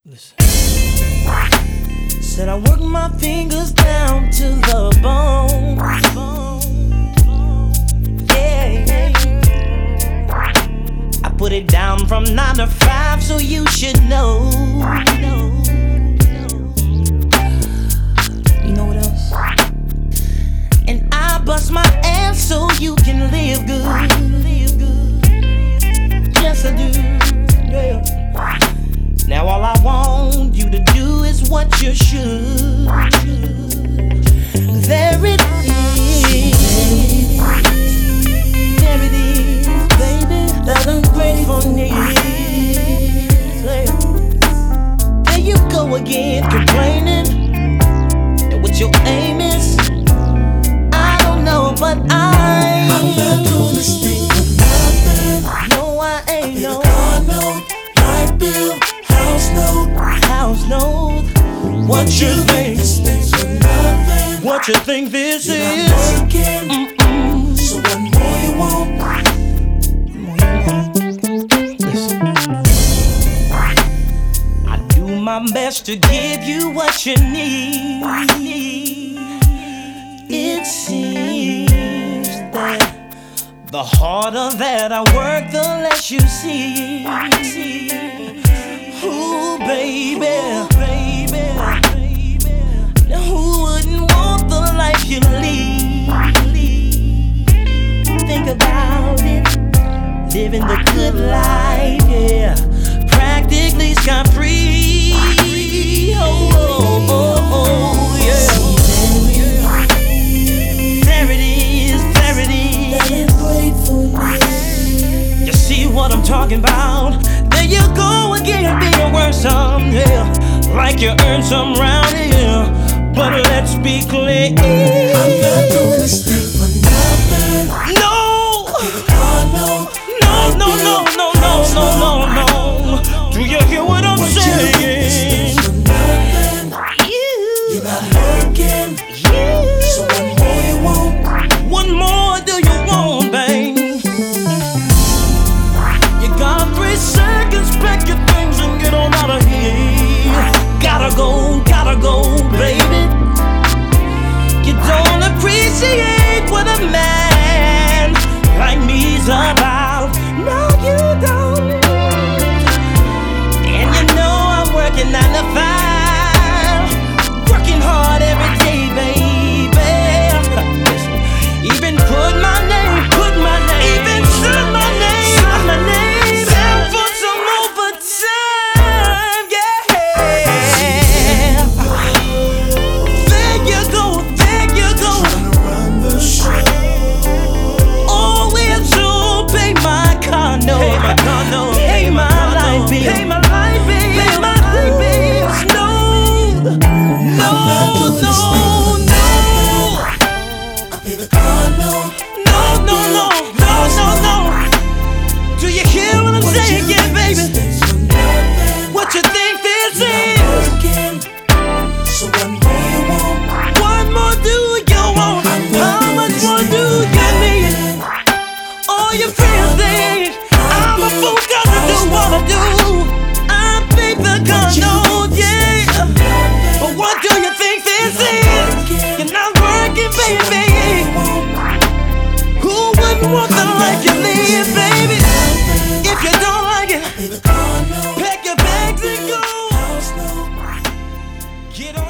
Listen. Said I work my fingers down to the bone. Yeah. I put it down from 9 to 5, so you should know. You know what else? And I bust my ass so you can live good. Yes, I do. Yeah. Now all I want you to do is what you should. There it is. There it is, baby. That ungratefulness. There you go again, complaining. And what your aim is, I don't know, but I'm not doing this thing for nothing. No, I ain't no. Car note, light bill, house note. What you think this thing's for nothing? What you think this is? So what more you want? Listen. I do my best to give you what you need. It seems that the harder that I work, the less you see. Ooh, baby. Now who wouldn't want the life you lead? Think about it, living the good life, yeah. Practically scot-free. Oh, yeah. There it is. You see what I'm talking about? There you go again, being worth some, yeah. Like you earned some round here, but let's be clear. I'm not doing this thing for nothing. No. Do you hear what I'm saying? You're not working. So what more you want? What more do you want, babe? You got 3 seconds, pack your things and get on out of here. Gotta go, baby. You don't appreciate what a man like me's about. No, you don't. And you know I'm working 9 to 5, working hard every day, baby. Even put my name, even sign my name down for some overtime, yeah. There you go. Trying to run the show. Oh, will you pay my condo? Pay my light bill. No. I pay the car note. No. Do you hear what I'm saying, yeah, baby? What you think this is? So what more you want? What more do you want? How much more do you need? All your friends think I'm a fool 'cause I do what I do. I pay the car note, yeah. But what do you think this is? You're not working, baby. Who wouldn't want the life you live, baby? If you don't like it, pack your bags and go. Get on.